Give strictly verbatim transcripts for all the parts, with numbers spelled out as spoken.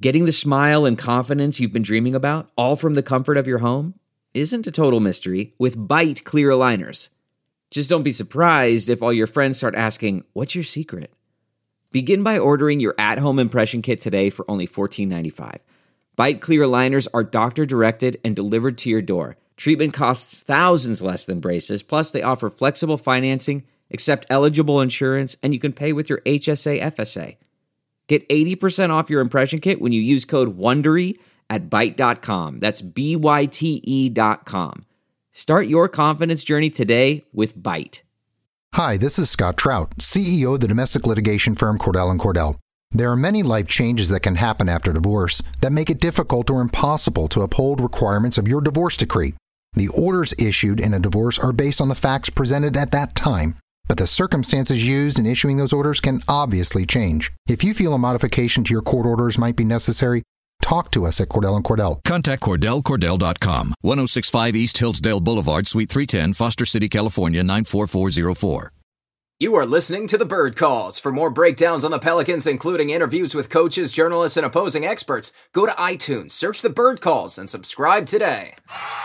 Getting the smile and confidence you've been dreaming about, all from the comfort of your home, isn't a total mystery with Byte clear aligners. Just don't be surprised if all your friends start asking, "What's your secret?" Begin by ordering your at-home impression kit today for only fourteen ninety-five. Byte clear aligners are doctor-directed and delivered to your door. Treatment costs thousands less than braces, plus they offer flexible financing, accept eligible insurance, and you can pay with your H S A F S A. Get eighty percent off your impression kit when you use code WONDERY at byte dot com. That's B Y T E dot com. Start your confidence journey today with Byte. Hi, this is Scott Trout, C E O of the domestic litigation firm Cordell and Cordell. There are many life changes that can happen after divorce that make it difficult or impossible to uphold requirements of your divorce decree. The orders issued in a divorce are based on the facts presented at that time, but the circumstances used in issuing those orders can obviously change. If you feel a modification to your court orders might be necessary, talk to us at Cordell and Cordell. Contact Cordell Cordell dot com, ten sixty-five East Hillsdale Boulevard, Suite three ten, Foster City, California, nine four four zero four. You are listening to The Bird Calls. For more breakdowns on the Pelicans, including interviews with coaches, journalists, and opposing experts, go to iTunes, search The Bird Calls, and subscribe today.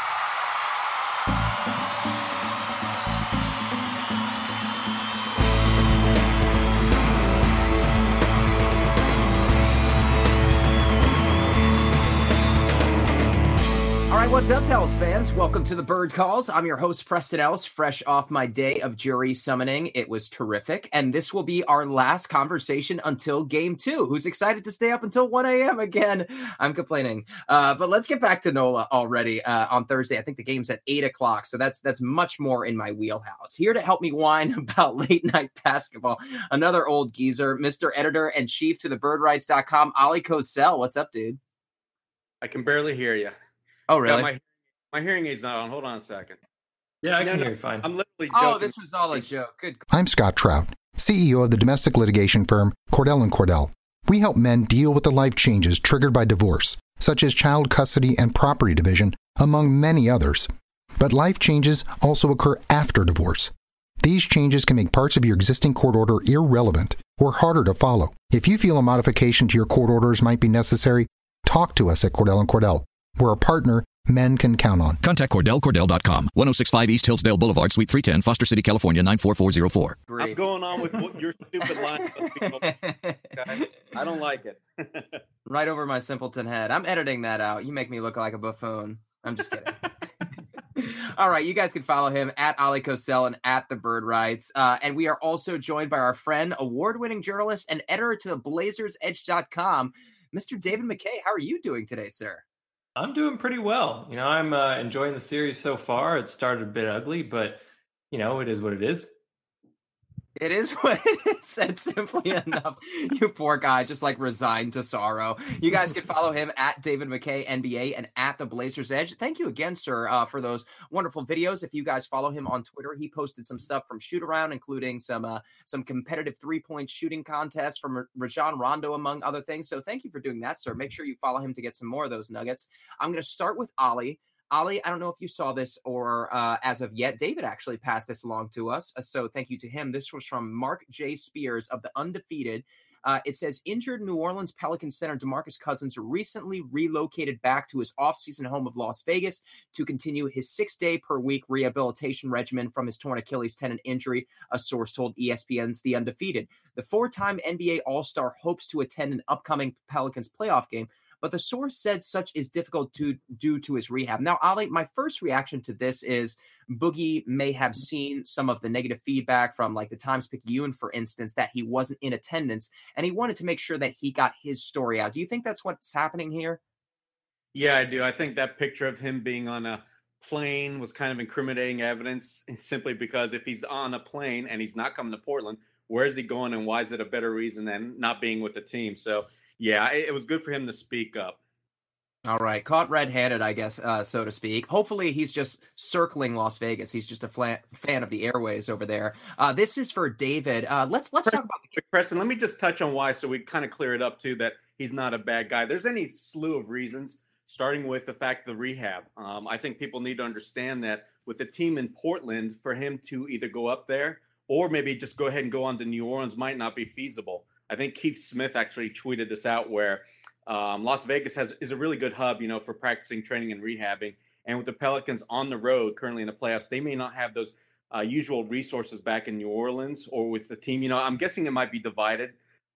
What's up, Pels fans? Welcome to the Bird Calls. I'm your host, Preston Ellis, fresh off my day of jury summoning. It was terrific, and this will be our last conversation until game two. Who's excited to stay up until one a.m. again? I'm complaining. Uh, but let's get back to NOLA already uh, on Thursday. I think the game's at eight o'clock, so that's that's much more in my wheelhouse. Here to help me whine about late-night basketball, another old geezer, Mister Editor and Chief to the bird rights dot com, Ali Cosell. What's up, dude? I can barely hear you. Oh, really? My, my hearing aid's not on. Hold on a second. Yeah, I no, can no, hear you fine. I'm literally joking. Oh, this was all a joke. Good. I'm Scott Trout, C E O of the domestic litigation firm Cordell and Cordell. We help men deal with the life changes triggered by divorce, such as child custody and property division, among many others. But life changes also occur after divorce. These changes can make parts of your existing court order irrelevant or harder to follow. If you feel a modification to your court orders might be necessary, talk to us at Cordell and Cordell. We're a partner men can count on. Contact Cordell Cordell dot com, ten sixty-five East Hillsdale Boulevard, Suite three ten, Foster City, California, nine four four zero four. I'm going on with what your stupid line. Okay? I don't like it. Right over my simpleton head. I'm editing that out. You make me look like a buffoon. I'm just kidding. All right, you guys can follow him at Ali Cosell and at The Bird Rights. Uh, and we are also joined by our friend, award-winning journalist, and editor to the blazers edge dot com, Mister David McKay. How are you doing today, sir? I'm doing pretty well. You know, I'm uh, enjoying the series so far. It started a bit ugly, but, you know, it is what it is. It is what it is, said simply enough. You poor guy, just like resigned to sorrow. You guys can follow him at David McKay N B A and at the Blazers Edge. Thank you again, sir, uh, for those wonderful videos. If you guys follow him on Twitter, he posted some stuff from shoot around, including some uh, some competitive three point shooting contests from Rajon Rondo, among other things. So thank you for doing that, sir. Make sure you follow him to get some more of those nuggets. I'm going to start with Ali. Ali, I don't know if you saw this or uh, as of yet, David actually passed this along to us. Uh, so thank you to him. This was from Mark J. Spears of The Undefeated. Uh, it says, injured New Orleans Pelicans center DeMarcus Cousins recently relocated back to his offseason home of Las Vegas to continue his six-day per week rehabilitation regimen from his torn Achilles tendon injury, a source told E S P N's The Undefeated. The four-time N B A All-Star hopes to attend an upcoming Pelicans playoff game, but the source said such is difficult to due to his rehab. Now, Ali, my first reaction to this is Boogie may have seen some of the negative feedback from like the Times-Picayune, for instance, that he wasn't in attendance, and he wanted to make sure that he got his story out. Do you think that's what's happening here? Yeah, I do. I think that picture of him being on a plane was kind of incriminating evidence, simply because if he's on a plane and he's not coming to Portland, where is he going and why is it a better reason than not being with the team? So, yeah, it, it was good for him to speak up. All right. Caught red-handed, I guess, uh, so to speak. Hopefully he's just circling Las Vegas. He's just a flan- fan of the airways over there. Uh, this is for David. Uh, let's let's Preston, talk about the- Preston, let me just touch on why so we kind of clear it up, too, that he's not a bad guy. There's any slew of reasons, starting with the fact of the rehab. Um, I think people need to understand that with the team in Portland, for him to either go up there or maybe just go ahead and go on to New Orleans might not be feasible. I think Keith Smith actually tweeted this out where um, Las Vegas has is a really good hub, you know, for practicing, training, and rehabbing. And with the Pelicans on the road currently in the playoffs, they may not have those uh, usual resources back in New Orleans or with the team. You know, I'm guessing it might be divided.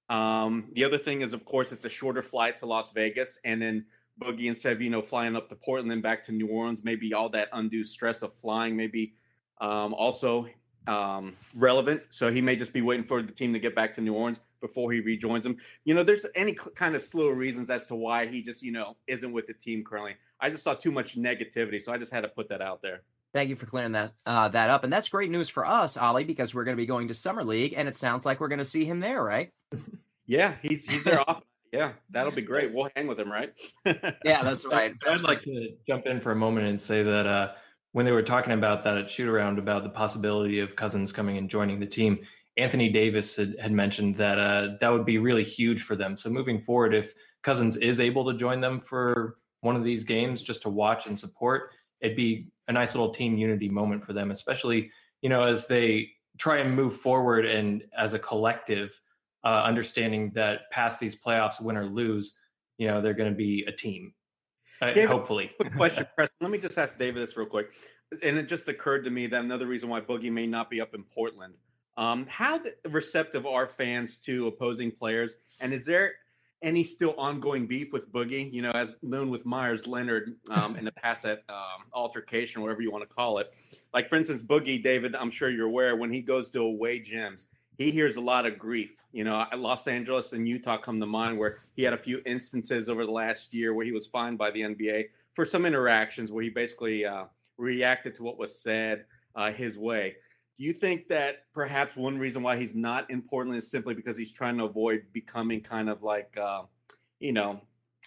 Um, the other thing is, of course, it's a shorter flight to Las Vegas, and then Boogie and Sev, you know, flying up to Portland and back to New Orleans. Maybe all that undue stress of flying, maybe um, also um, relevant. So he may just be waiting for the team to get back to New Orleans before he rejoins them. You know, there's any kind of slew of reasons as to why he just, you know, isn't with the team currently. I just saw too much negativity, so I just had to put that out there. Thank you for clearing that uh, that up. And that's great news for us, Ollie, because we're going to be going to Summer League, and it sounds like we're going to see him there, right? Yeah, he's he's there often. Yeah, that'll be great. We'll hang with him, right? Yeah, that's right. I'd like to jump in for a moment and say that uh, when they were talking about that at shoot-around about the possibility of Cousins coming and joining the team, Anthony Davis had, had mentioned that uh, that would be really huge for them. So moving forward, if Cousins is able to join them for one of these games just to watch and support, it'd be a nice little team unity moment for them, especially, you know, as they try and move forward and as a collective, uh, understanding that past these playoffs, win or lose, you know, they're going to be a team, uh, David, hopefully. Quick question, Preston. Let me just ask David this real quick. And it just occurred to me that another reason why Boogie may not be up in Portland. Um, how receptive are fans to opposing players? And is there any still ongoing beef with Boogie, you know, as known with Myers Leonard um, in the past at um, altercation, whatever you want to call it? Like, for instance, Boogie, David, I'm sure you're aware, when he goes to away gyms, he hears a lot of grief. You know, Los Angeles and Utah come to mind where he had a few instances over the last year where he was fined by the N B A for some interactions where he basically uh, reacted to what was said uh, his way. Do you think that perhaps one reason why he's not in Portland is simply because he's trying to avoid becoming kind of like, uh, you know,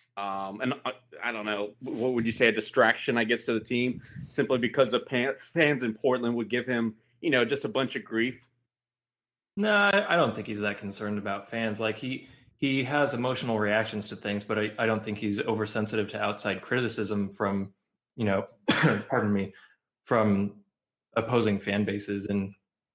um, and uh, I don't know, what would you say, a distraction, I guess, to the team, simply because the pan- fans in Portland would give him, you know, just a bunch of grief? No, I don't think he's that concerned about fans. Like he he has emotional reactions to things, but I, I don't think he's oversensitive to outside criticism from, you know, pardon me, from opposing fan bases. And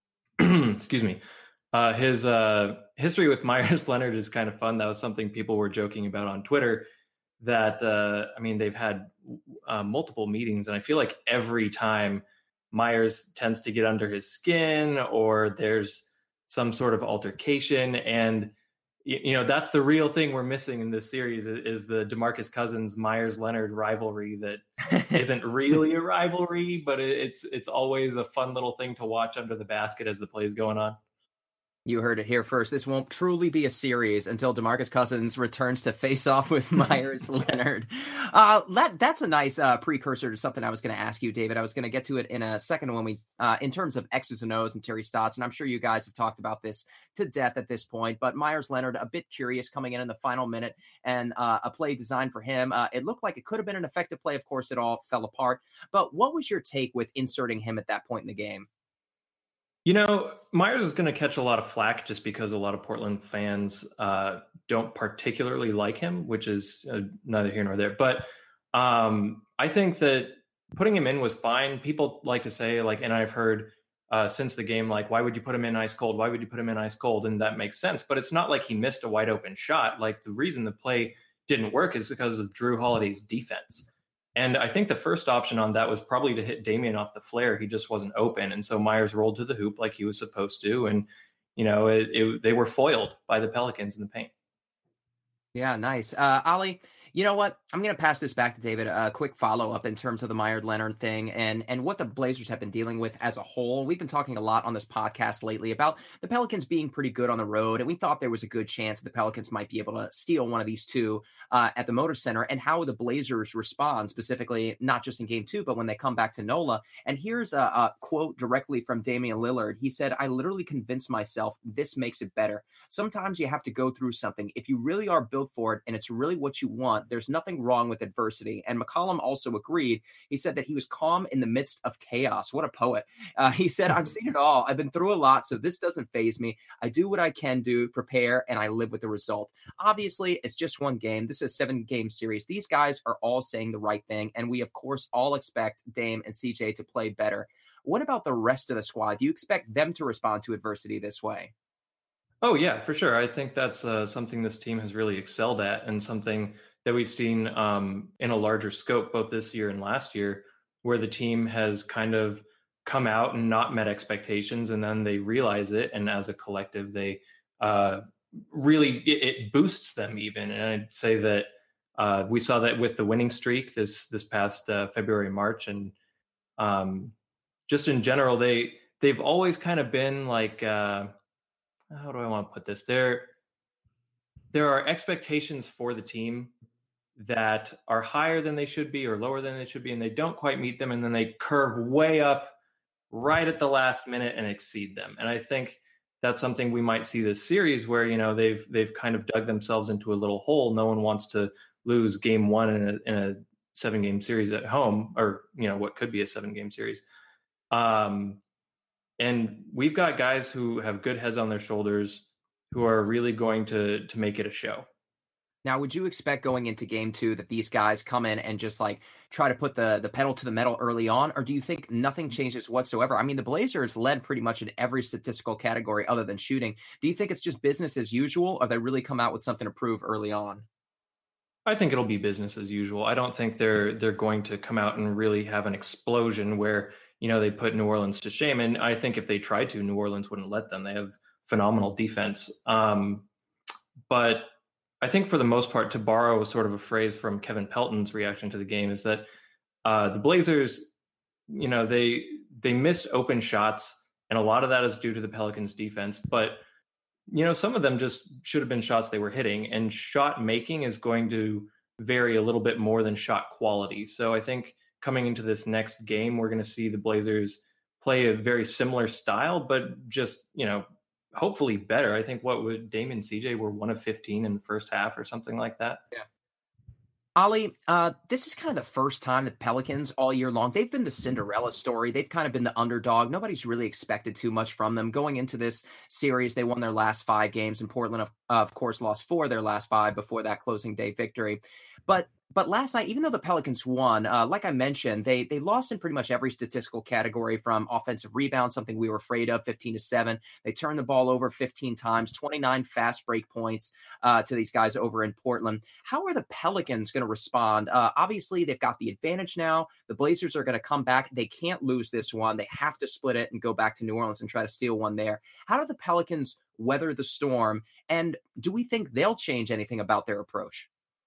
excuse me, uh, his uh, history with Myers Leonard is kind of fun. That was something people were joking about on Twitter. That uh, I mean, they've had uh, multiple meetings, and I feel like every time Myers tends to get under his skin, or there's some sort of altercation. And, you know, that's the real thing we're missing in this series is the DeMarcus Cousins Myers Leonard rivalry that isn't really a rivalry, but it's, it's always a fun little thing to watch under the basket as the play's going on. You heard it here first. This won't truly be a series until DeMarcus Cousins returns to face off with Myers Leonard. Uh, that, that's a nice uh, precursor to something I was going to ask you, David. I was going to get to it in a second when we, uh, in terms of X's and O's and Terry Stotts, and I'm sure you guys have talked about this to death at this point, but Myers Leonard, a bit curious coming in in the final minute, and uh, a play designed for him. Uh, it looked like it could have been an effective play. Of course, it all fell apart. But what was your take with inserting him at that point in the game? You know, Myers is going to catch a lot of flack just because a lot of Portland fans uh, don't particularly like him, which is uh, neither here nor there. But um, I think that putting him in was fine. People like to say, like, and I've heard uh, since the game, like, why would you put him in ice cold? Why would you put him in ice cold? And that makes sense. But it's not like he missed a wide open shot. Like, the reason the play didn't work is because of Drew Holiday's defense. And I think the first option on that was probably to hit Damian off the flare. He just wasn't open. And so Myers rolled to the hoop like he was supposed to. And, you know, it, it, they were foiled by the Pelicans in the paint. Yeah, nice. Uh, Ollie, you know what? I'm going to pass this back to David. A quick follow-up in terms of the Myers Leonard thing and, and what the Blazers have been dealing with as a whole. We've been talking a lot on this podcast lately about the Pelicans being pretty good on the road, and we thought there was a good chance the Pelicans might be able to steal one of these two uh, at the Motor Center, and how the Blazers respond specifically, not just in game two, but when they come back to NOLA. And here's a, a quote directly from Damian Lillard. He said, "I literally convinced myself this makes it better. Sometimes you have to go through something. If you really are built for it and it's really what you want, there's nothing wrong with adversity." And McCollum also agreed. He said that he was calm in the midst of chaos. What a poet. Uh, he said, "I've seen it all. I've been through a lot, so this doesn't faze me. I do what I can do, prepare, and I live with the result." Obviously, it's just one game. This is a seven-game series. These guys are all saying the right thing, and we, of course, all expect Dame and C J to play better. What about the rest of the squad? Do you expect them to respond to adversity this way? Oh, yeah, for sure. I think that's uh, something this team has really excelled at, and something that we've seen um, in a larger scope both this year and last year, where the team has kind of come out and not met expectations, and then they realize it, and as a collective, they uh, really it, it boosts them even. And I'd say that uh, we saw that with the winning streak this this past uh, February, March, and um, just in general, they they've always kind of been like. Uh, how do I want to put this? There, there are expectations for the team that are higher than they should be or lower than they should be, and they don't quite meet them, and then they curve way up right at the last minute and exceed them. And I think that's something we might see this series where, you know, they've they've kind of dug themselves into a little hole. No one wants to lose game one in a, in a seven game series at home, or, you know, what could be a seven game series. Um, And we've got guys who have good heads on their shoulders who are really going to to make it a show. Now, would you expect going into game two that these guys come in and just like try to put the, the pedal to the metal early on? Or do you think nothing changes whatsoever? I mean, the Blazers led pretty much in every statistical category other than shooting. Do you think it's just business as usual, or they really come out with something to prove early on? I think it'll be business as usual. I don't think they're they're going to come out and really have an explosion where, you know, they put New Orleans to shame. And I think if they tried to, New Orleans wouldn't let them. They have phenomenal defense. Um, but I think for the most part, to borrow sort of a phrase from Kevin Pelton's reaction to the game, is that uh, the Blazers, you know, they they missed open shots, and a lot of that is due to the Pelicans defense. But, you know, some of them just should have been shots they were hitting, and shot making is going to vary a little bit more than shot quality. So I think coming into this next game, we're going to see the Blazers play a very similar style, but just, you know, hopefully better. I think what would Dame and C J were one of fifteen in the first half or something like that. Yeah. Ollie, uh, this is kind of the first time the Pelicans all year long, they've been the Cinderella story. They've kind of been the underdog. Nobody's really expected too much from them. Going into this series, they won their last five games, and Portland, of, of course, lost four of their last five before that closing day victory. But But last night, even though the Pelicans won, uh, like I mentioned, they they lost in pretty much every statistical category, from offensive rebound, something we were afraid of, fifteen to seven. They turned the ball over fifteen times, twenty-nine fast break points uh, to these guys over in Portland. How are the Pelicans going to respond? Uh, obviously, they've got the advantage now. The Blazers are going to come back. They can't lose this one. They have to split it and go back to New Orleans and try to steal one there. How do the Pelicans weather the storm? And do we think they'll change anything about their approach?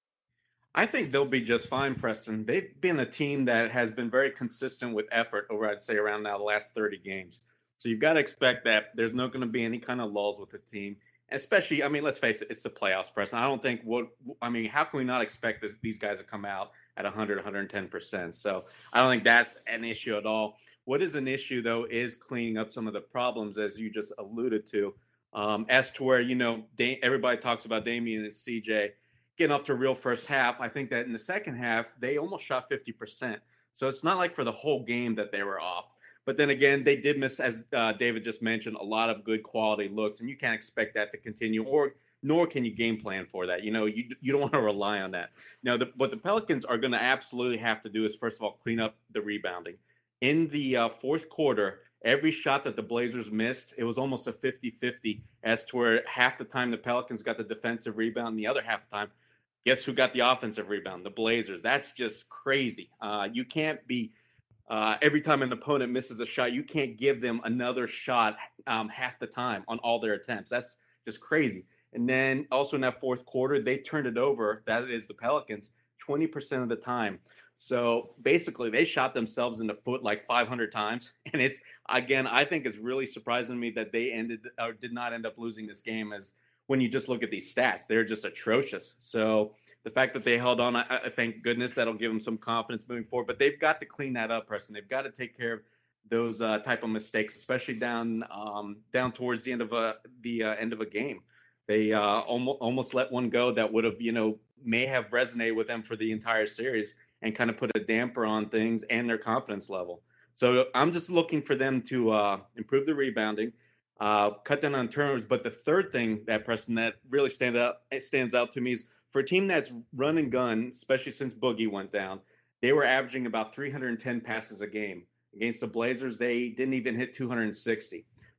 I think they'll be just fine, Preston. They've been a team that has been very consistent with effort over, I'd say, around now the last thirty games. So you've got to expect that there's not going to be any kind of lulls with the team. Especially, I mean, let's face it, it's the playoffs, Preston. I don't think what, I mean, how can we not expect this, these guys to come out at one hundred, one hundred ten percent? So I don't think that's an issue at all. What is an issue, though, is cleaning up some of the problems, as you just alluded to, um, as to where, you know, Dame, everybody talks about Damian and C J getting off to a real first half. I think that in the second half, they almost shot fifty percent. So it's not like for the whole game that they were off. But then again, they did miss, as uh, David just mentioned, a lot of good quality looks, and you can't expect that to continue, or nor can you game plan for that. You know, you you don't want to rely on that. Now, the, what the Pelicans are going to absolutely have to do is, first of all, clean up the rebounding. In the uh, fourth quarter, every shot that the Blazers missed, it was almost a fifty-fifty, as to where half the time the Pelicans got the defensive rebound, and the other half the time, guess who got the offensive rebound? The Blazers. That's just crazy. Uh, you can't be uh, every time an opponent misses a shot, you can't give them another shot um, half the time on all their attempts. That's just crazy. And then also in that fourth quarter, they turned it over. That is the Pelicans, twenty percent of the time. So basically, they shot themselves in the foot like five hundred times. And it's, again, I think it's really surprising to me that they ended or did not end up losing this game, as when you just look at these stats, they're just atrocious. So the fact that they held on, I, I thank goodness that'll give them some confidence moving forward. But they've got to clean that up, Preston. They've got to take care of those uh, type of mistakes, especially down um, down towards the end of a the uh, end of a game. They uh, almost almost let one go that would have, you know, may have resonated with them for the entire series and kind of put a damper on things and their confidence level. So I'm just looking for them to uh, improve the rebounding, uh, cut down on turnovers. But the third thing that, Preston, that really stand out, it stands out to me is for a team that's run and gun, especially since Boogie went down, they were averaging about three hundred ten passes a game. Against the Blazers, they didn't even hit two hundred sixty.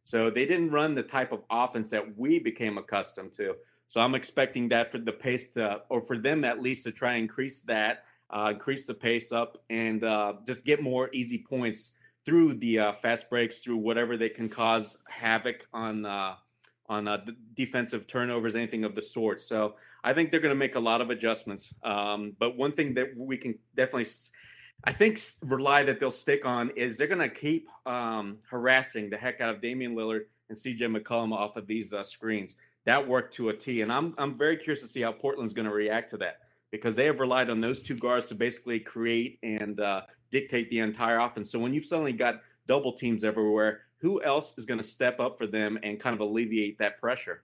So they didn't run the type of offense that we became accustomed to. So I'm expecting that for the pace to, or for them at least to try and increase that, uh, increase the pace up, and uh, just get more easy points through the uh, fast breaks, through whatever they can cause havoc on uh, on uh, defensive turnovers, anything of the sort. So I think they're going to make a lot of adjustments. Um, but one thing that we can definitely, I think, rely that they'll stick on is they're going to keep um, harassing the heck out of Damian Lillard and C J McCollum off of these uh, screens. That worked to a T, and I'm I'm very curious to see how Portland's going to react to that, because they have relied on those two guards to basically create and uh, dictate the entire offense. So when you've suddenly got double teams everywhere, who else is going to step up for them and kind of alleviate that pressure?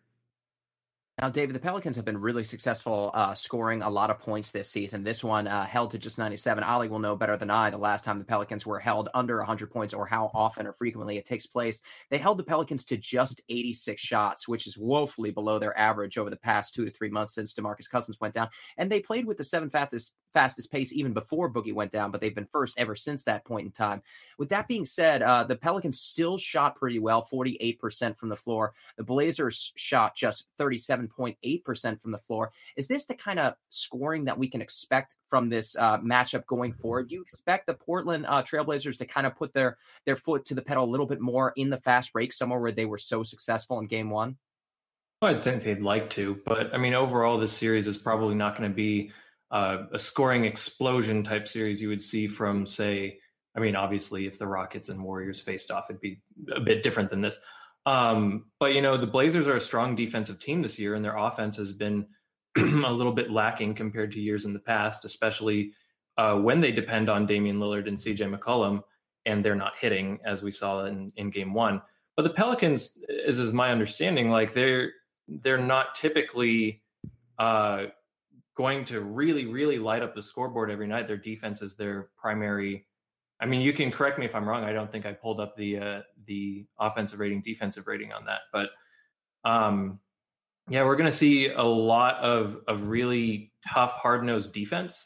Now, David, the Pelicans have been really successful uh, scoring a lot of points this season. This one uh, held to just ninety-seven. Ali will know better than I the last time the Pelicans were held under one hundred points, or how often or frequently it takes place. They held the Pelicans to just eighty-six shots, which is woefully below their average over the past two to three months since DeMarcus Cousins went down. And they played with the seventh fastest, fastest pace even before Boogie went down, but they've been first ever since that point in time. With that being said, uh, the Pelicans still shot pretty well, forty-eight percent from the floor. The Blazers shot just thirty-seven point eight percent from the floor. Is this the kind of scoring that we can expect from this uh, matchup going forward? Do you expect the Portland uh, Trailblazers to kind of put their, their foot to the pedal a little bit more in the fast break, somewhere where they were so successful in game one? Well, I think they'd like to, but I mean, overall, this series is probably not going to be uh, a scoring explosion type series you would see from, say, I mean, obviously, if the Rockets and Warriors faced off, it'd be a bit different than this. Um, but, you know, the Blazers are a strong defensive team this year, and their offense has been a little bit lacking compared to years in the past, especially uh, when they depend on Damian Lillard and C J McCollum, and they're not hitting, as we saw in, in game one. But the Pelicans, as is my understanding, like they're they're not typically uh, going to really, really light up the scoreboard every night. Their defense is their primary. I mean, you can correct me if I'm wrong. I don't think I pulled up the uh, the offensive rating, defensive rating on that. But um, yeah, we're going to see a lot of of really tough, hard-nosed defense.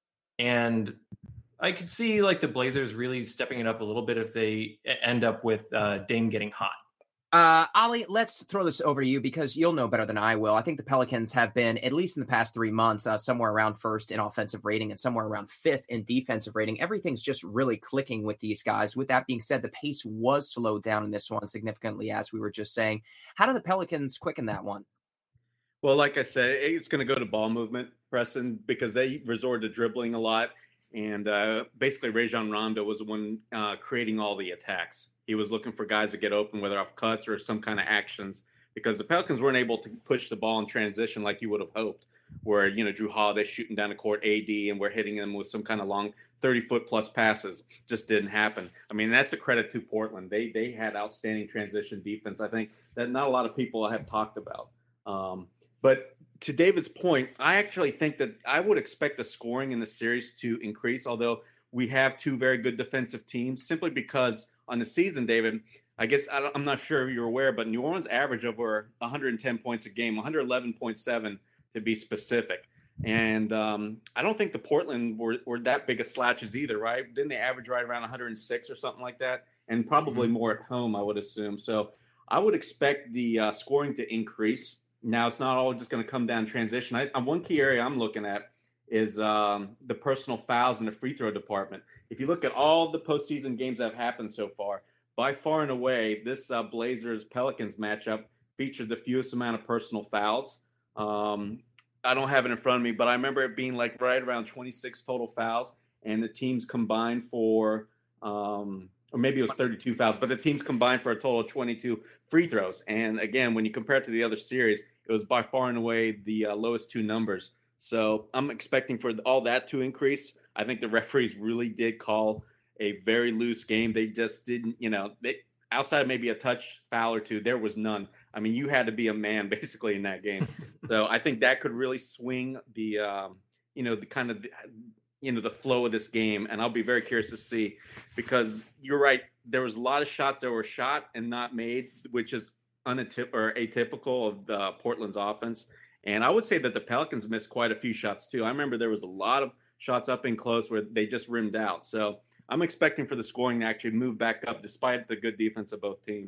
And I could see like the Blazers really stepping it up a little bit if they end up with uh, Dame getting hot. Uh, Ali, let's throw this over to you because you'll know better than I will. I think the Pelicans have been, at least in the past three months, uh, somewhere around first in offensive rating and somewhere around fifth in defensive rating. Everything's just really clicking with these guys. With that being said, the pace was slowed down in this one significantly, as we were just saying. How do the Pelicans quicken that one? Well, like I said, it's going to go to ball movement, Preston, because they resort to dribbling a lot. And uh, basically, Rajon Rondo was the one uh, creating all the attacks. He was looking for guys to get open, whether off cuts or some kind of actions, because the Pelicans weren't able to push the ball in transition like you would have hoped, where, you know, Drew Holiday shooting down the court, A D, and we're hitting them with some kind of long thirty-foot-plus passes. Just didn't happen. I mean, that's a credit to Portland. They they had outstanding transition defense, I think, that not a lot of people have talked about. Um, but to David's point, I actually think that I would expect the scoring in the series to increase, although we have two very good defensive teams, simply because on the season, David, I guess I don't, I'm not sure if you're aware, but New Orleans averaged over one hundred ten points a game, one eleven point seven to be specific. And um, I don't think the Portland were, were that big of slouches either, right? Didn't they average right around one hundred six or something like that? And probably mm-hmm. more at home, I would assume. So I would expect the uh, scoring to increase. Now, it's not all just going to come down transition. I, uh, one key area I'm looking at is um, the personal fouls in the free throw department. If you look at all the postseason games that have happened so far, by far and away, this uh, Blazers-Pelicans matchup featured the fewest amount of personal fouls. Um, I don't have it in front of me, but I remember it being like right around twenty-six total fouls, and the teams combined for um, – or maybe it was thirty-two fouls, but the teams combined for a total of twenty-two free throws. And again, when you compare it to the other series, it was by far and away the uh, lowest two numbers. So I'm expecting for all that to increase. I think the referees really did call a very loose game. They just didn't, you know, they, outside of maybe a touch foul or two, there was none. I mean, you had to be a man basically in that game. So I think that could really swing the, um, you know, the kind of, the, you know, the flow of this game. And I'll be very curious to see, because you're right. There was a lot of shots that were shot and not made, which is unatyp- or atypical of the Portland's offense. And I would say that the Pelicans missed quite a few shots too. I remember there was a lot of shots up and close where they just rimmed out. So I'm expecting for the scoring to actually move back up despite the good defense of both teams.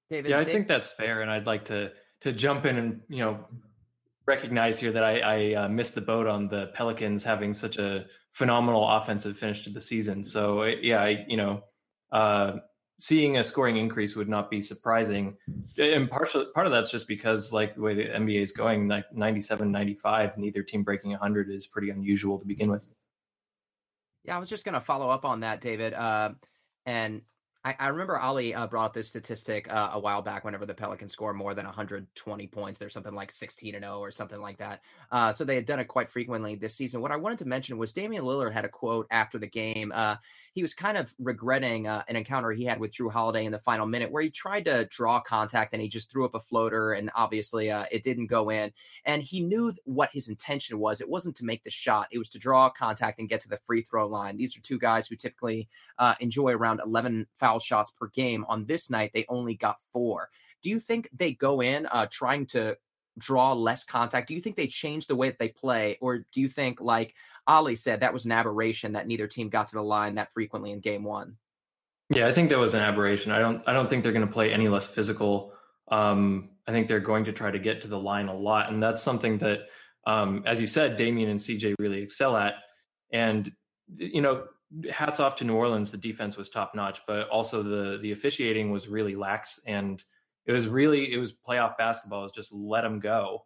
David, yeah, I Dave- think that's fair, and I'd like to to jump in and you know recognize here that I, I uh, missed the boat on the Pelicans having such a phenomenal offensive finish to the season. So yeah, I, you know, uh, seeing a scoring increase would not be surprising, and partially part of that's just because like the way the N B A is going, like ninety-seven, ninety-five, neither team breaking one hundred is pretty unusual to begin with. Yeah, I was just going to follow up on that, David. Uh, and I, I remember Ali uh, brought up this statistic uh, a while back. Whenever the Pelicans score more than one hundred twenty points, there's something like sixteen and oh or something like that. Uh, so they had done it quite frequently this season. What I wanted to mention was Damian Lillard had a quote after the game. Uh, he was kind of regretting uh, an encounter he had with Drew Holiday in the final minute where he tried to draw contact and he just threw up a floater, and obviously uh, it didn't go in. And he knew what his intention was. It wasn't to make the shot. It was to draw contact and get to the free throw line. These are two guys who typically uh, enjoy around eleven foul shots per game. On this night, they only got four. Do you think they go in uh, trying to draw less contact? Do you think they change the way that they play? Or do you think, like Ali said, that was an aberration that neither team got to the line that frequently in game one? Yeah, I think that was an aberration. I don't I don't think they're going to play any less physical. Um, I think they're going to try to get to the line a lot. And that's something that, um, as you said, Damian and C J really excel at. And, you know, hats off to New Orleans. The defense was top notch, but also the the officiating was really lax, and it was really it was playoff basketball. It was just let them go.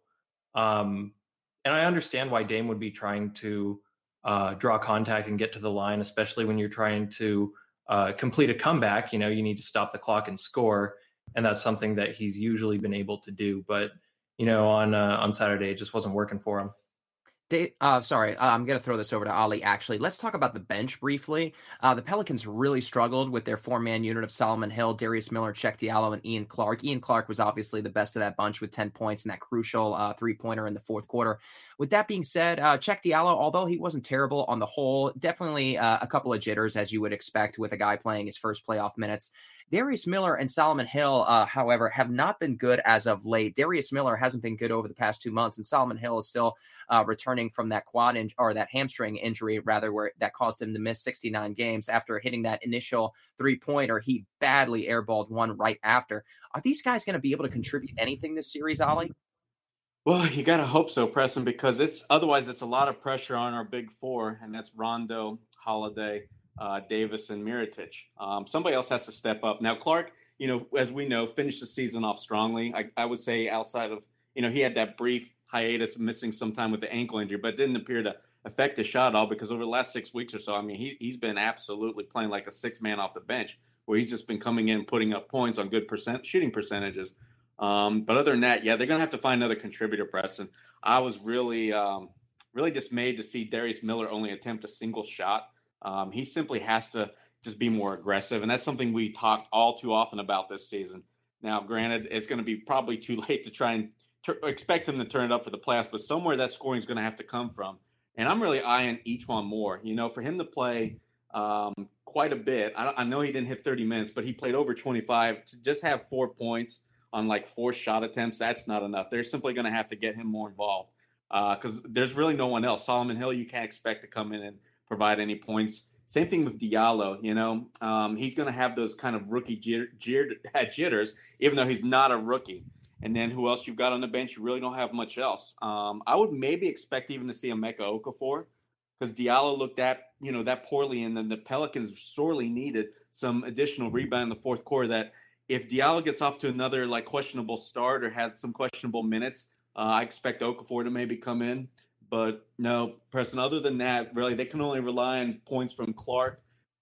Um, and I understand why Dame would be trying to uh, draw contact and get to the line, especially when you're trying to uh, complete a comeback. You know, you need to stop the clock and score, and that's something that he's usually been able to do. But you know, on uh, on Saturday, it just wasn't working for him. Dave, uh, sorry, uh, I'm going to throw this over to Ali, actually. Let's talk about the bench briefly. Uh, the Pelicans really struggled with their four-man unit of Solomon Hill, Darius Miller, Cheick Diallo, and Ian Clark. Ian Clark was obviously the best of that bunch with ten points and that crucial uh, three-pointer in the fourth quarter. With that being said, uh, Cheick Diallo, although he wasn't terrible on the whole, definitely uh, a couple of jitters, as you would expect with a guy playing his first playoff minutes. Darius Miller and Solomon Hill, uh, however, have not been good as of late. Darius Miller hasn't been good over the past two months, and Solomon Hill is still uh, returning from that quad in- or that hamstring injury, rather, where that caused him to miss sixty-nine games after hitting that initial three-pointer. He badly airballed one right after. Are these guys going to be able to contribute anything this series, Ali? Well, you got to hope so, Preston, because it's otherwise it's a lot of pressure on our big four, and that's Rondo, Holiday, uh, Davis, and Mirotic. Um, somebody else has to step up. Now, Clark, you know, as we know, finished the season off strongly. I, I would say outside of, you know, he had that brief hiatus, missing some time with the ankle injury, but didn't appear to affect his shot at all because over the last six weeks or so, I mean, he, he's been absolutely playing like a six-man off the bench, where he's just been coming in, putting up points on good percent shooting percentages. Um, but other than that, yeah, they're going to have to find another contributor, Preston. I was really, um, really dismayed to see Darius Miller only attempt a single shot. Um, he simply has to just be more aggressive, and that's something we talked all too often about this season. Now, granted, it's going to be probably too late to try and ter- expect him to turn it up for the playoffs, but somewhere that scoring is going to have to come from. And I'm really eyeing each one more. You know, for him to play um, quite a bit, I, I know he didn't hit thirty minutes, but he played over twenty-five. To just have four points on like four shot attempts, that's not enough. They're simply going to have to get him more involved because uh, there's really no one else. Solomon Hill, you can't expect to come in and provide any points. Same thing with Diallo. You know, um, he's going to have those kind of rookie jitter, jitter, jitters, even though he's not a rookie. And then who else you've got on the bench? You really don't have much else. Um, I would maybe expect even to see Emeka Okafor because Diallo looked that, you know, that poorly, and then the Pelicans sorely needed some additional rebound in the fourth quarter. That if Diallo gets off to another like questionable start or has some questionable minutes, uh, I expect Okafor to maybe come in. But no, Preston, other than that, really, they can only rely on points from Clark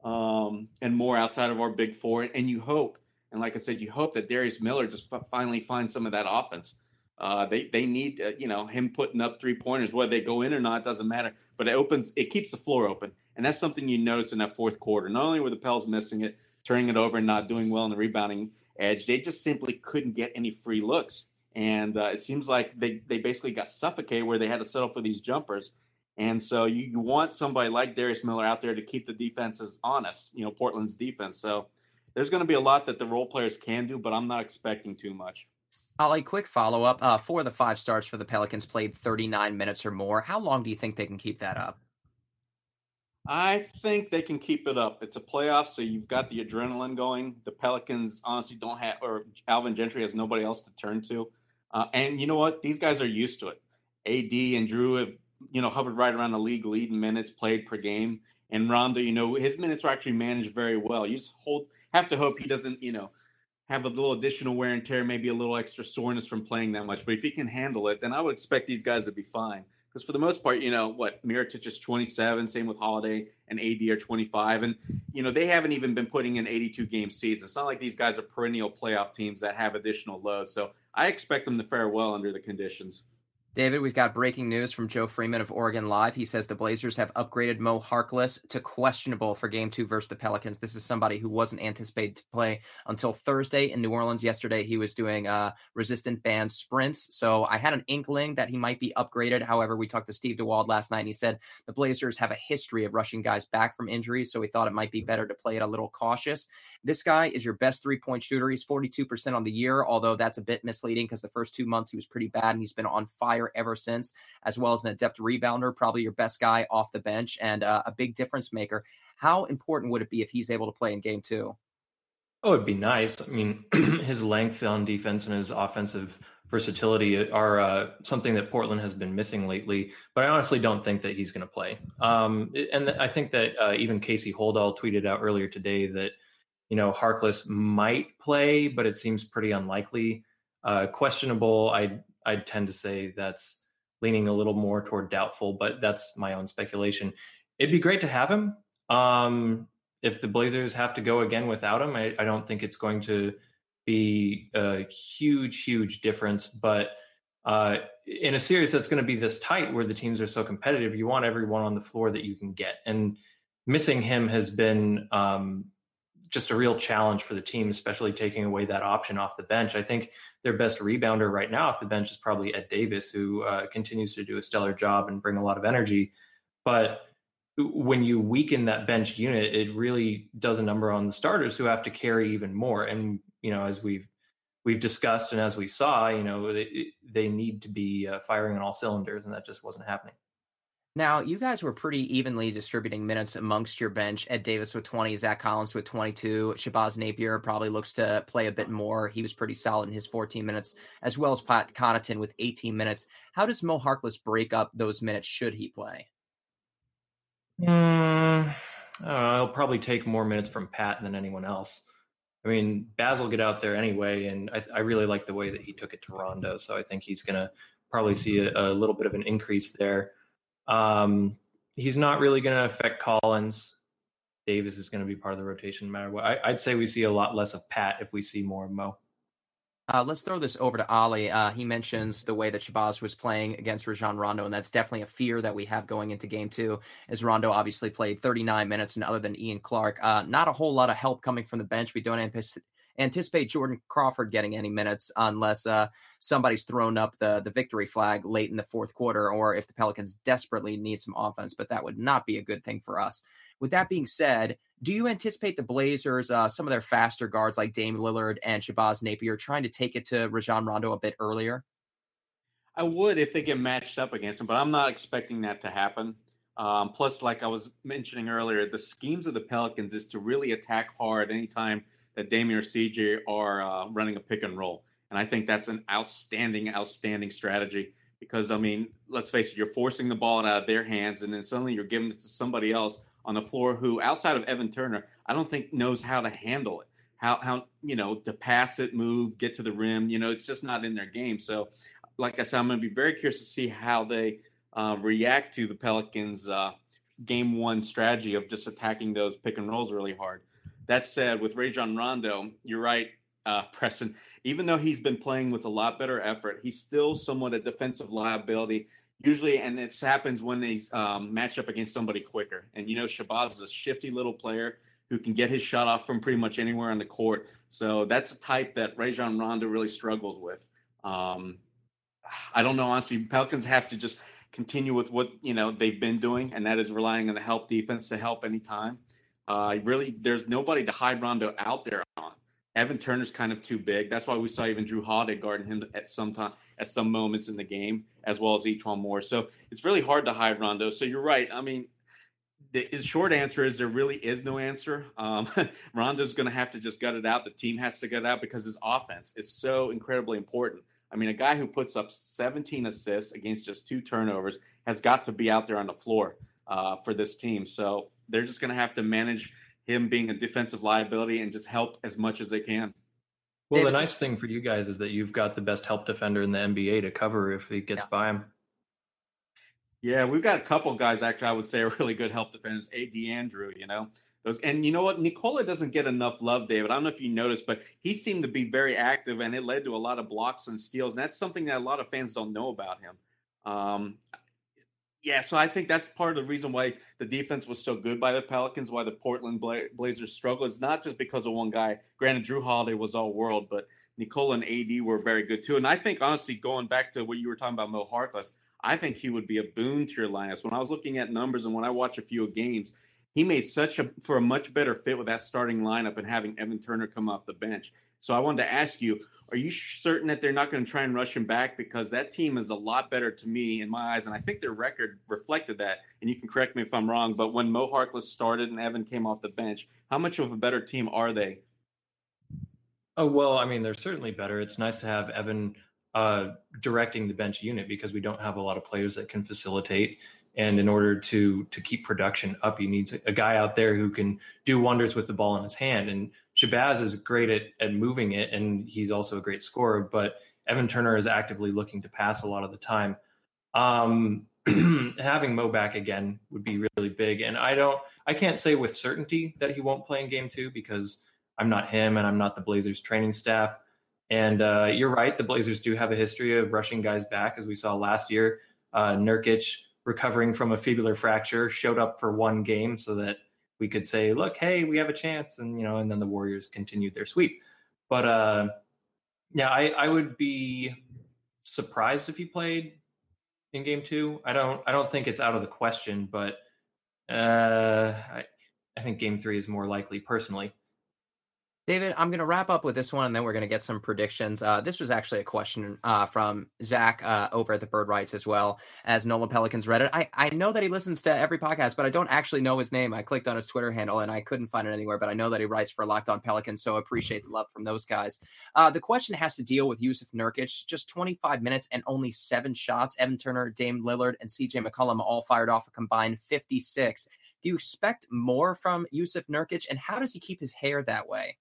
um, and more outside of our big four. And you hope, and like I said, you hope that Darius Miller just f- finally finds some of that offense. Uh, they they need, uh, you know, him putting up three-pointers. Whether they go in or not doesn't matter. But it opens, it keeps the floor open. And that's something you notice in that fourth quarter. Not only were the Pels missing it, turning it over and not doing well in the rebounding edge, they just simply couldn't get any free looks. And uh, it seems like they, they basically got suffocated where they had to settle for these jumpers. And so you, you want somebody like Darius Miller out there to keep the defenses honest, you know, Portland's defense. So there's going to be a lot that the role players can do, but I'm not expecting too much. Ali, quick follow-up. Uh, four of the five starts for the Pelicans played thirty-nine minutes or more. How long do you think they can keep that up? I think they can keep it up. It's a playoff, so you've got the adrenaline going. The Pelicans honestly don't have, or Alvin Gentry has nobody else to turn to. Uh, and you know what? These guys are used to it. A D and Drew have, you know, hovered right around the league lead in minutes played per game. And Rondo, you know, his minutes are actually managed very well. You just hold, have to hope he doesn't, you know, have a little additional wear and tear, maybe a little extra soreness from playing that much. But if he can handle it, then I would expect these guys to be fine. Because for the most part, you know, what, Mirotic is twenty-seven, same with Holiday, and A D are twenty-five. And, you know, they haven't even been putting in eighty-two game seasons. It's not like these guys are perennial playoff teams that have additional load. So I expect them to fare well under the conditions. David, we've got breaking news from Joe Freeman of Oregon Live. He says the Blazers have upgraded Mo Harkless to questionable for game two versus the Pelicans. This is somebody who wasn't anticipated to play until Thursday in New Orleans. Yesterday, he was doing uh, resistant band sprints. So I had an inkling that he might be upgraded. However, we talked to Steve DeWald last night, and he said the Blazers have a history of rushing guys back from injuries. So we thought it might be better to play it a little cautious. This guy is your best three-point shooter. He's forty-two percent on the year, although that's a bit misleading because the first two months he was pretty bad, and he's been on fire ever since, as well as an adept rebounder, probably your best guy off the bench, and uh, a big difference maker. How important would it be if he's able to play in game two? Oh, it'd be nice. I mean, his length on defense and his offensive versatility are uh, something that Portland has been missing lately, but I honestly don't think that he's going to play. Um, and I think that uh, even Casey Holdahl tweeted out earlier today that, you know, Harkless might play, but it seems pretty unlikely. Uh, questionable, I I tend to say that's leaning a little more toward doubtful, but that's my own speculation. It'd be great to have him. Um, if the Blazers have to go again without him, I, I don't think it's going to be a huge, huge difference. But uh, in a series that's going to be this tight where the teams are so competitive, you want everyone on the floor that you can get. And missing him has been um, just a real challenge for the team, especially taking away that option off the bench. I think their best rebounder right now off the bench is probably Ed Davis, who uh, continues to do a stellar job and bring a lot of energy. But when you weaken that bench unit, it really does a number on the starters who have to carry even more. And, you know, as we've we've discussed and as we saw, you know, they, they need to be uh, firing on all cylinders, and that just wasn't happening. Now, you guys were pretty evenly distributing minutes amongst your bench. Ed Davis with twenty, Zach Collins with twenty-two. Shabazz Napier probably looks to play a bit more. He was pretty solid in his fourteen minutes, as well as Pat Connaughton with eighteen minutes. How does Mo Harkless break up those minutes should he play? Mm, I don't know. He'll probably take more minutes from Pat than anyone else. I mean, Baz will get out there anyway, and I, I really like the way that he took it to Rondo, so I think he's going to probably see a, a little bit of an increase there. Um, he's not really going to affect Collins. Davis is going to be part of the rotation no matter what. I, I'd say we see a lot less of Pat if we see more of Mo. Uh, let's throw this over to Ali. Uh, he mentions the way that Shabazz was playing against Rajon Rondo, and that's definitely a fear that we have going into game two, as Rondo obviously played thirty-nine minutes, and other than Ian Clark, uh, not a whole lot of help coming from the bench. We don't anticipate anticipate Jordan Crawford getting any minutes unless uh, somebody's thrown up the, the victory flag late in the fourth quarter, or if the Pelicans desperately need some offense, but that would not be a good thing for us. With that being said, do you anticipate the Blazers, uh, some of their faster guards like Dame Lillard and Shabazz Napier, trying to take it to Rajon Rondo a bit earlier? I would if they get matched up against him, but I'm not expecting that to happen. Um, plus, like I was mentioning earlier, the schemes of the Pelicans is to really attack hard anytime that Damian or C J are uh, running a pick and roll. And I think that's an outstanding, outstanding strategy because, I mean, let's face it, you're forcing the ball out of their hands and then suddenly you're giving it to somebody else on the floor who, outside of Evan Turner, I don't think knows how to handle it, how, how you know, to pass it, move, get to the rim. You know, it's just not in their game. So, like I said, I'm going to be very curious to see how they uh, react to the Pelicans' uh, game one strategy of just attacking those pick and rolls really hard. That said, with Rajon Rondo, you're right, uh, Preston. Even though he's been playing with a lot better effort, he's still somewhat a defensive liability. Usually, and it happens when they um, match up against somebody quicker. And, you know, Shabazz is a shifty little player who can get his shot off from pretty much anywhere on the court. So that's a type that Rajon Rondo really struggles with. Um, I don't know, honestly. Pelicans have to just continue with what, you know, they've been doing, and that is relying on the help defense to help anytime. Uh, really, there's nobody to hide Rondo out there on. Evan Turner's kind of too big. That's why we saw even Drew Holiday guarding him at some time, at some moments in the game, as well as E'Twaun Moore. So it's really hard to hide Rondo. So you're right. I mean, the, the short answer is there really is no answer. Um, Rondo's going to have to just gut it out. The team has to gut it out because his offense is so incredibly important. I mean, a guy who puts up seventeen assists against just two turnovers has got to be out there on the floor uh, for this team. So they're just going to have to manage him being a defensive liability and just help as much as they can. Well, David, the nice thing for you guys is that you've got the best help defender in the N B A to cover if he gets yeah. by him. Yeah, we've got a couple guys, actually, I would say are really good help defenders. A. DeAndrew, you know. Those, and you know what? Nikola doesn't get enough love, David. I don't know if you noticed, but he seemed to be very active, and it led to a lot of blocks and steals. And that's something that a lot of fans don't know about him. Um, yeah, so I think that's part of the reason why the defense was so good by the Pelicans, why the Portland Bla- Blazers struggled. It's not just because of one guy. Granted, Jrue Holiday was all world, but Nikola and A D were very good too. And I think, honestly, going back to what you were talking about, Mo Harkless, I think he would be a boon to your lineups. When I was looking at numbers and when I watch a few games, he made such a for a much better fit with that starting lineup and having Evan Turner come off the bench. So I wanted to ask you, are you certain that they're not going to try and rush him back? Because that team is a lot better to me in my eyes, and I think their record reflected that. And you can correct me if I'm wrong, but when Mo Harkless started and Evan came off the bench, how much of a better team are they? Oh, well, I mean, they're certainly better. It's nice to have Evan uh, directing the bench unit because we don't have a lot of players that can facilitate. And in order to to keep production up, he needs a guy out there who can do wonders with the ball in his hand. And Shabazz is great at, at moving it, and he's also a great scorer. But Evan Turner is actively looking to pass a lot of the time. Um, having Mo back again would be really big. And I don't, I can't say with certainty that he won't play in game two because I'm not him and I'm not the Blazers training staff. And uh, you're right, the Blazers do have a history of rushing guys back, as we saw last year. Uh, Nurkic, recovering from a fibular fracture, showed up for one game so that we could say, look, hey, we have a chance. And, you know, and then the Warriors continued their sweep. But uh, yeah, I, I would be surprised if he played in game two. I don't, I don't think it's out of the question, but uh, I, I think game three is more likely personally. David, I'm going to wrap up with this one, and then we're going to get some predictions. Uh, this was actually a question uh, from Zach uh, over at the Bird Rights as well as Nolan Pelicans Reddit. I, I know that he listens to every podcast, but I don't actually know his name. I clicked on his Twitter handle, and I couldn't find it anywhere, but I know that he writes for Locked On Pelicans, so I appreciate the love from those guys. Uh, the question has to deal with Jusuf Nurkic. Just twenty-five minutes and only seven shots. Evan Turner, Dame Lillard, and C J McCollum all fired off a combined fifty-six. Do you expect more from Jusuf Nurkic, and how does he keep his hair that way?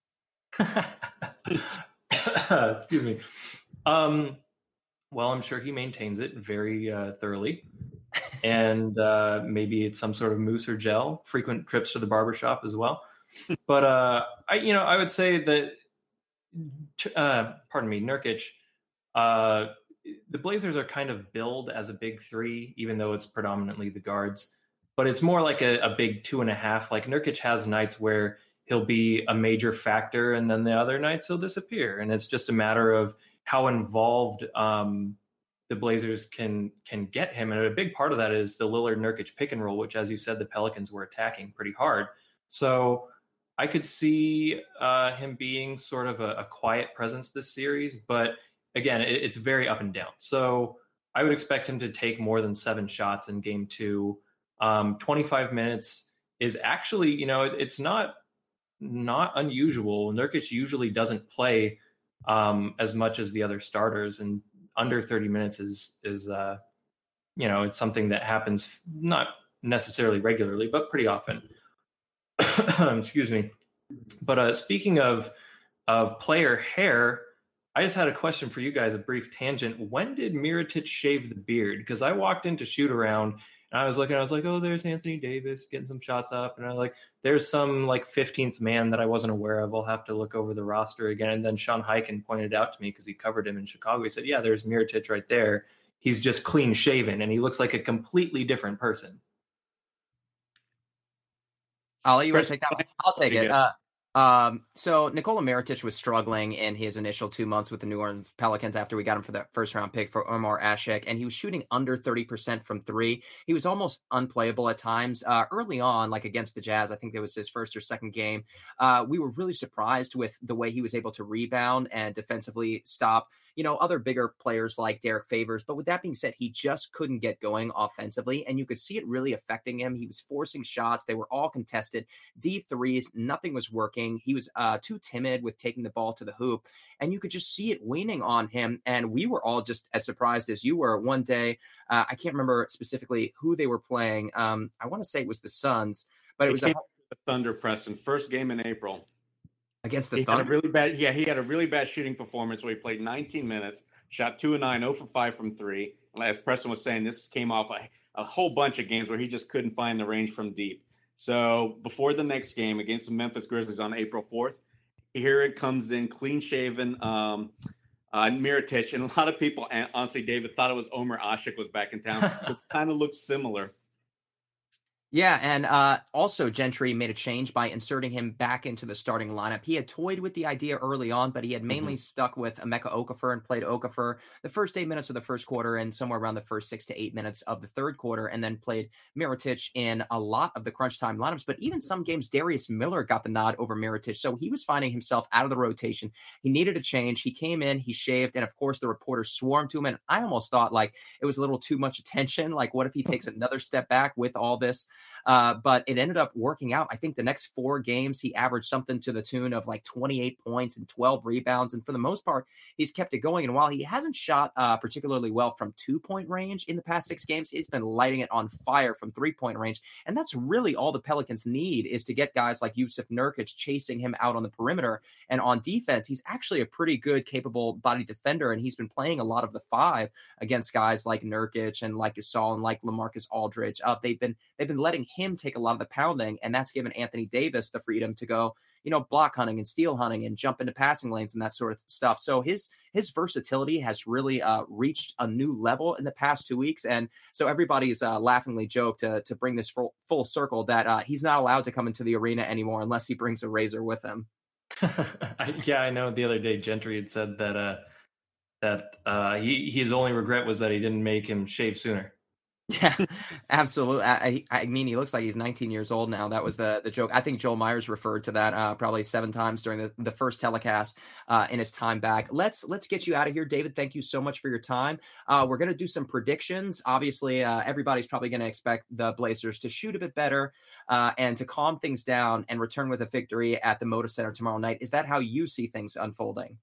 Excuse me. Um, well, I'm sure he maintains it very uh, thoroughly. And uh, maybe it's some sort of mousse or gel, frequent trips to the barbershop as well. But, uh, I, you know, I would say that, uh, pardon me, Nurkic, uh, the Blazers are kind of billed as a big three, even though it's predominantly the guards. But it's more like a, a big two and a half. Like Nurkic has nights where he'll be a major factor, and then the other nights he'll disappear. And it's just a matter of how involved um, the Blazers can can get him. And a big part of that is the Lillard-Nurkic pick and roll, which, as you said, the Pelicans were attacking pretty hard. So I could see uh, him being sort of a, a quiet presence this series. But again, it, it's very up and down. So I would expect him to take more than seven shots in game two. Um, twenty-five minutes is actually, you know, it, it's not not unusual. Nurkic usually doesn't play um, as much as the other starters, and under thirty minutes is, is uh, you know, it's something that happens not necessarily regularly, but pretty often. Excuse me. But uh, speaking of, of player hair, I just had a question for you guys, a brief tangent. When did Mirotic shave the beard? Because I walked into shoot around and I was looking, I was like, oh, there's Anthony Davis getting some shots up. And I was like, there's some like fifteenth man that I wasn't aware of. I'll have to look over the roster again. And then Sean Hyken pointed it out to me because he covered him in Chicago. He said, yeah, there's Mirotic right there. He's just clean shaven and he looks like a completely different person. I'll let you take that one. I'll take it. Uh, Um, so Nikola Mirotic was struggling in his initial two months with the New Orleans Pelicans after we got him for that first round pick for Omar Ashik, and he was shooting under thirty percent from three. He was almost unplayable at times. Uh, early on, like against the Jazz, I think that was his first or second game. Uh, we were really surprised with the way he was able to rebound and defensively stop, you know, other bigger players like Derek Favors. But with that being said, he just couldn't get going offensively, and you could see it really affecting him. He was forcing shots. They were all contested, deep threes. Nothing was working. He was uh, too timid with taking the ball to the hoop, and you could just see it weaning on him. And we were all just as surprised as you were. One day, uh, I can't remember specifically who they were playing. Um, I want to say it was the Suns, but it, it was a the Thunder. Preston, first game in April against the he Thunder. Had a really bad, yeah, he had a really bad shooting performance where he played nineteen minutes, shot two and nine, zero for five from three. As Preston was saying, this came off a, a whole bunch of games where he just couldn't find the range from deep. So before the next game against the Memphis Grizzlies on April fourth, here it comes in clean-shaven um, uh, Mirotic. And a lot of people, honestly, David, thought it was Omar Ashik was back in town. It kind of looked similar. Yeah, and uh, also Gentry made a change by inserting him back into the starting lineup. He had toyed with the idea early on, but he had mainly mm-hmm. stuck with Emeka Okafor and played Okafor the first eight minutes of the first quarter and somewhere around the first six to eight minutes of the third quarter, and then played Mirotic in a lot of the crunch time lineups. But even some games, Darius Miller got the nod over Mirotic, so he was finding himself out of the rotation. He needed a change. He came in, he shaved, and of course the reporters swarmed to him, and I almost thought like it was a little too much attention. Like, what if he takes another step back with all this? Uh, but it ended up working out. I think the next four games, he averaged something to the tune of like twenty-eight points and twelve rebounds. And for the most part, he's kept it going. And while he hasn't shot uh, particularly well from two-point range in the past six games, he's been lighting it on fire from three-point range. And that's really all the Pelicans need, is to get guys like Jusuf Nurkic chasing him out on the perimeter. And on defense, he's actually a pretty good, capable body defender. And he's been playing a lot of the five against guys like Nurkic and like Gasol and like LaMarcus Aldridge. Uh, they've been they've been letting him take a lot of the pounding, and that's given Anthony Davis the freedom to go, you know, block hunting and steal hunting and jump into passing lanes and that sort of stuff. So his his versatility has really uh, reached a new level in the past two weeks. And so everybody's uh, laughingly joked to, to bring this full, full circle that uh, he's not allowed to come into the arena anymore unless he brings a razor with him. I, yeah, I know the other day Gentry had said that uh, that uh, he his only regret was that he didn't make him shave sooner. Yeah, absolutely. I, I mean, he looks like he's nineteen years old now. That was the the joke. I think Joel Myers referred to that uh, probably seven times during the, the first telecast uh, in his time back. Let's let's get you out of here, David. Thank you so much for your time. Uh, we're going to do some predictions. Obviously, uh, everybody's probably going to expect the Blazers to shoot a bit better uh, and to calm things down and return with a victory at the Moda Center tomorrow night. Is that how you see things unfolding?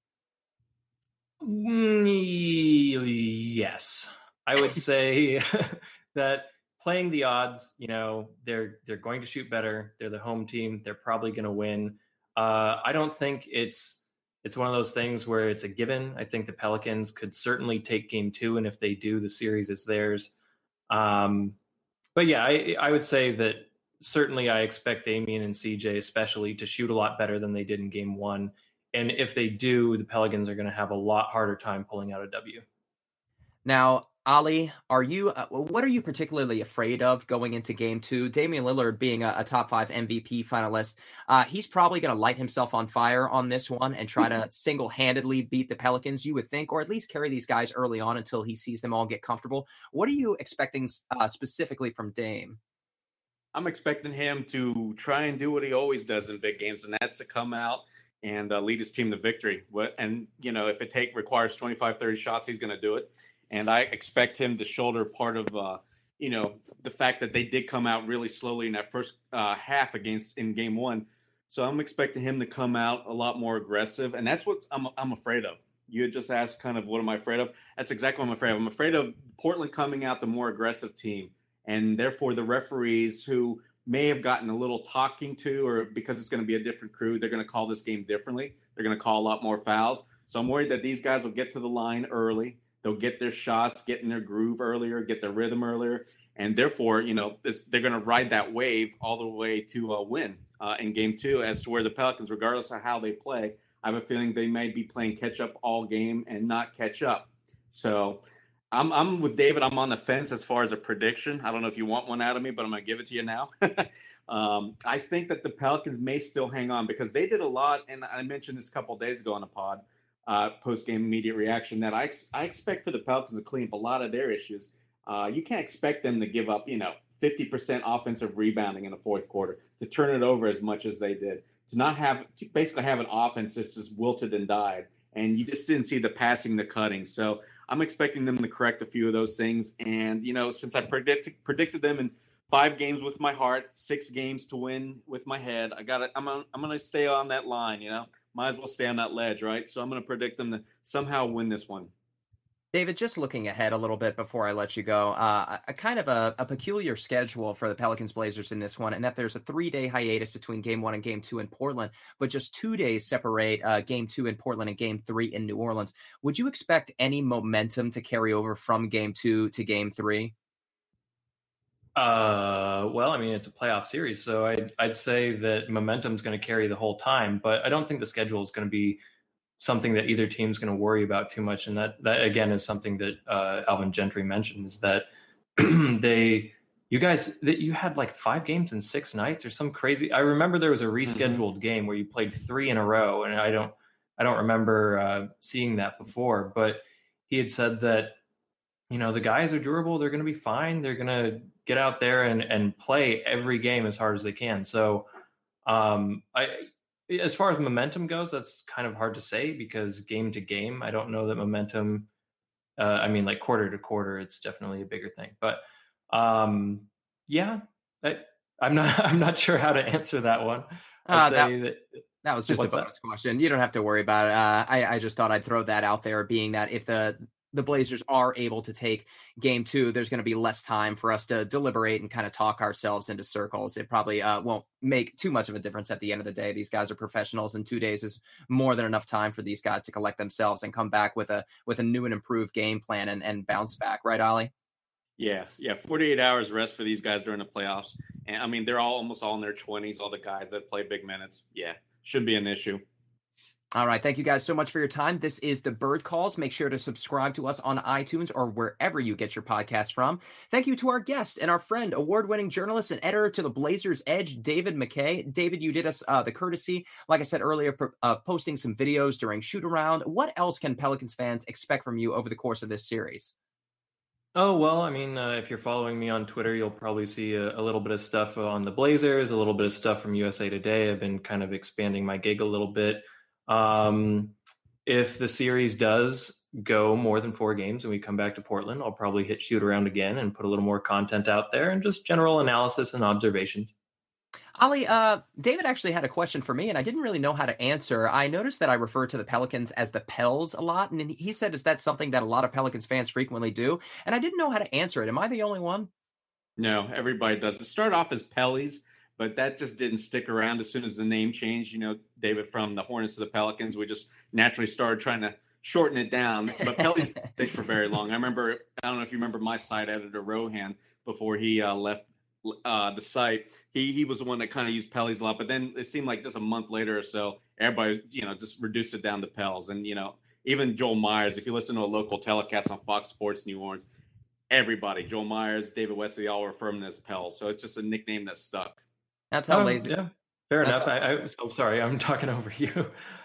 Yes. I would say that playing the odds, you know, they're they're going to shoot better. They're the home team. They're probably going to win. Uh, I don't think it's it's one of those things where it's a given. I think the Pelicans could certainly take game two, and if they do, the series is theirs. Um, but yeah, I, I would say that certainly I expect Damian and C J especially to shoot a lot better than they did in game one. And if they do, the Pelicans are going to have a lot harder time pulling out a W. Now, Ali, are you? Uh, what are you particularly afraid of going into game two? Damian Lillard being a, a top five M V P finalist, uh, he's probably going to light himself on fire on this one and try to single-handedly beat the Pelicans, you would think, or at least carry these guys early on until he sees them all get comfortable. What are you expecting uh, specifically from Dame? I'm expecting him to try and do what he always does in big games, and that's to come out and uh, lead his team to victory. What and you know, if it take requires twenty-five, thirty shots, he's going to do it. And I expect him to shoulder part of, uh, you know, the fact that they did come out really slowly in that first uh, half against in game one. So I'm expecting him to come out a lot more aggressive. And that's what I'm, I'm afraid of. You had just asked kind of what am I afraid of? That's exactly what I'm afraid of. I'm afraid of Portland coming out the more aggressive team. And therefore the referees who may have gotten a little talking to, or because it's going to be a different crew, they're going to call this game differently. They're going to call a lot more fouls. So I'm worried that these guys will get to the line early. They'll get their shots, get in their groove earlier, get their rhythm earlier, and therefore, you know, this, they're going to ride that wave all the way to uh, win uh, in game two. As to where the Pelicans, regardless of how they play, I have a feeling they may be playing catch up all game and not catch up. So I'm I'm with David. I'm on the fence as far as a prediction. I don't know if you want one out of me, but I'm gonna give it to you now. um, I think that the Pelicans may still hang on because they did a lot, and I mentioned this a couple of days ago on the pod, uh, post game immediate reaction, that I ex- I expect for the Pelicans to clean up a lot of their issues. Uh, you can't expect them to give up, you know, fifty percent offensive rebounding in the fourth quarter, to turn it over as much as they did, to not have to basically have an offense that's just wilted and died, and you just didn't see the passing, the cutting. So I'm expecting them to correct a few of those things. And, you know, since I predicted predicted them in five games with my heart, six games to win with my head, I got to I'm on, I'm going to stay on that line, you know. Might as well stay on that ledge, right? So I'm going to predict them to somehow win this one. David, just looking ahead a little bit before I let you go, uh, a kind of a, a peculiar schedule for the Pelicans Blazers in this one, and that there's a three-day hiatus between game one and game two in Portland, but just two days separate uh, game two in Portland and game three in New Orleans. Would you expect any momentum to carry over from game two to game three? Uh, well, I mean, it's a playoff series, so I'd, I'd say that momentum's going to carry the whole time, but I don't think the schedule is going to be something that either team's going to worry about too much. And that, that again, is something that uh, Alvin Gentry mentioned, is that they, you guys, that you had like five games in six nights or some crazy. I remember there was a rescheduled mm-hmm. game where you played three in a row, and I don't, I don't remember uh, seeing that before. But he had said that, you know, the guys are durable. They're going to be fine. They're going to get out there and and play every game as hard as they can. So, um, I. As far as momentum goes, that's kind of hard to say because game to game, I don't know that momentum, uh, I mean, like quarter to quarter, it's definitely a bigger thing. But um, yeah, I, I'm not I'm not sure how to answer that one. Uh, that, that, that was just a bonus that? question. You don't have to worry about it. Uh, I, I just thought I'd throw that out there, being that if the the Blazers are able to take game two, there's going to be less time for us to deliberate and kind of talk ourselves into circles. It probably uh, won't make too much of a difference at the end of the day. These guys are professionals, and two days is more than enough time for these guys to collect themselves and come back with a with a new and improved game plan and, and bounce back. Right, Ollie? Yeah, yeah, forty-eight hours rest for these guys during the playoffs. And I mean, they're all almost all in their twenties, all the guys that play big minutes. Yeah, shouldn't be an issue. All right. Thank you guys so much for your time. This is the Bird Calls. Make sure to subscribe to us on iTunes or wherever you get your podcast from. Thank you to our guest and our friend, award-winning journalist and editor to the Blazers Edge, David McKay. David, you did us uh, the courtesy, like I said earlier, of posting some videos during shoot around. What else can Pelicans fans expect from you over the course of this series? Oh, well, I mean, uh, if you're following me on Twitter, you'll probably see a, a little bit of stuff on the Blazers, a little bit of stuff from U S A Today. I've been kind of expanding my gig a little bit. Um, if the series does go more than four games and we come back to Portland, I'll probably hit shoot around again and put a little more content out there and just general analysis and observations. Ollie, uh, David actually had a question for me, and I didn't really know how to answer. I noticed that I refer to the Pelicans as the Pels a lot, and he said, is that something that a lot of Pelicans fans frequently do? And I didn't know how to answer it. Am I the only one? No, everybody does. It started off as Pellies, but that just didn't stick around as soon as the name changed. You know, David, from the Hornets to the Pelicans, we just naturally started trying to shorten it down. But Pelly's big for very long. I remember, I don't know if you remember my site editor, Rohan, before he uh, left uh, the site. He he was the one that kind of used Pelly's a lot. But then it seemed like just a month later or so, everybody, you know, just reduced it down to Pels. And, you know, even Joel Myers, if you listen to a local telecast on Fox Sports New Orleans, everybody, Joel Myers, David Wesley, all refer to him as Pels. So it's just a nickname that stuck. That's how oh, lazy. Yeah, fair That's enough. how- I, I, oh, sorry, I'm talking over you.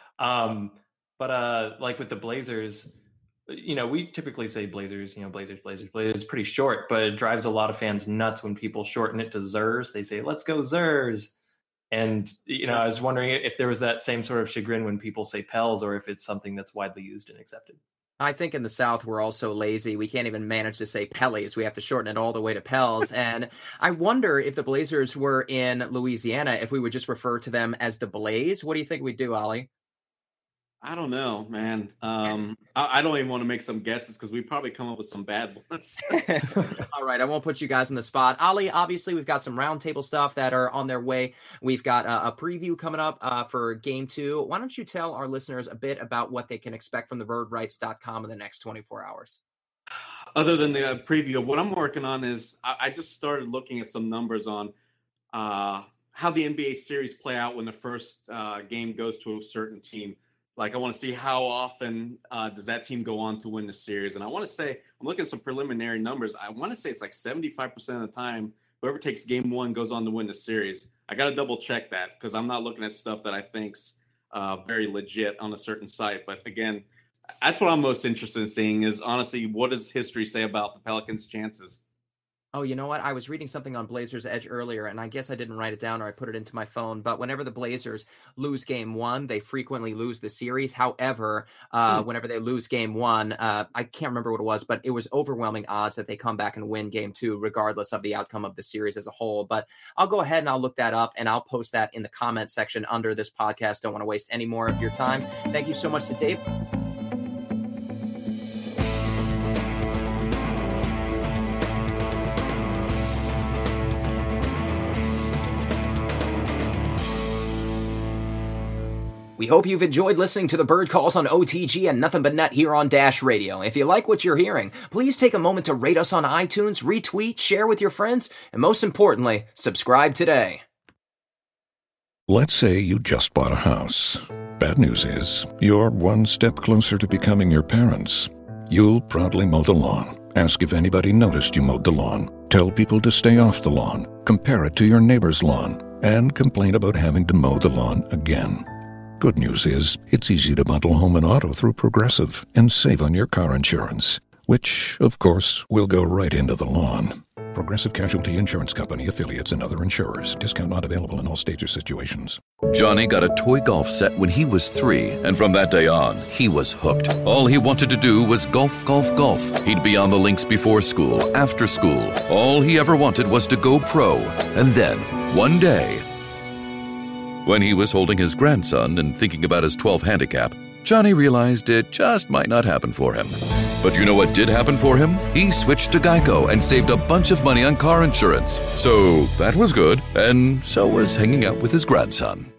Um, but uh, like with the Blazers, you know, we typically say Blazers, you know, Blazers, Blazers, Blazers. It's pretty short, but it drives a lot of fans nuts when people shorten it to Zers. They say, let's go Zers. And, you know, I was wondering if there was that same sort of chagrin when people say Pels, or if it's something that's widely used and accepted. I think in the South, we're also lazy. We can't even manage to say Pellies. We have to shorten it all the way to Pels. And I wonder if the Blazers were in Louisiana, if we would just refer to them as the Blaze. What do you think we'd do, Ollie? I don't know, man. Um, I, I don't even want to make some guesses because we probably come up with some bad ones. All right, I won't put you guys on the spot. Ollie, obviously, we've got some roundtable stuff that are on their way. We've got a, a preview coming up uh, for game two. Why don't you tell our listeners a bit about what they can expect from the bird rights dot com in the next twenty-four hours? Other than the preview, what I'm working on is I, I just started looking at some numbers on uh, how the N B A series play out when the first uh, game goes to a certain team. Like, I want to see how often uh, does that team go on to win the series. And I want to say, I'm looking at some preliminary numbers. I want to say it's like seventy-five percent of the time, whoever takes game one goes on to win the series. I got to double check that because I'm not looking at stuff that I think's uh, very legit on a certain site. But again, that's what I'm most interested in seeing is honestly, what does history say about the Pelicans' chances? Oh, you know what? I was reading something on Blazers Edge earlier, and I guess I didn't write it down or I put it into my phone. But whenever the Blazers lose game one, they frequently lose the series. However, uh, mm. whenever they lose game one, uh, I can't remember what it was, but it was overwhelming odds that they come back and win game two, regardless of the outcome of the series as a whole. But I'll go ahead and I'll look that up, and I'll post that in the comment section under this podcast. Don't want to waste any more of your time. Thank you so much to Dave. We hope you've enjoyed listening to the Bird Calls on O T G and Nothing But Net here on Dash Radio. If you like what you're hearing, please take a moment to rate us on iTunes, retweet, share with your friends, and most importantly, subscribe today. Let's say you just bought a house. Bad news is, you're one step closer to becoming your parents. You'll proudly mow the lawn, ask if anybody noticed you mowed the lawn, tell people to stay off the lawn, compare it to your neighbor's lawn, and complain about having to mow the lawn again. Good news is, it's easy to bundle home and auto through Progressive and save on your car insurance, which, of course, will go right into the lawn. Progressive Casualty Insurance Company, affiliates, and other insurers. Discount not available in all states or situations. Johnny got a toy golf set when he was three, and from that day on, he was hooked. All he wanted to do was golf, golf, golf. He'd be on the links before school, after school. All he ever wanted was to go pro. And then, one day, when he was holding his grandson and thinking about his twelve handicap, Johnny realized it just might not happen for him. But you know what did happen for him? He switched to Geico and saved a bunch of money on car insurance. So that was good, and so was hanging out with his grandson.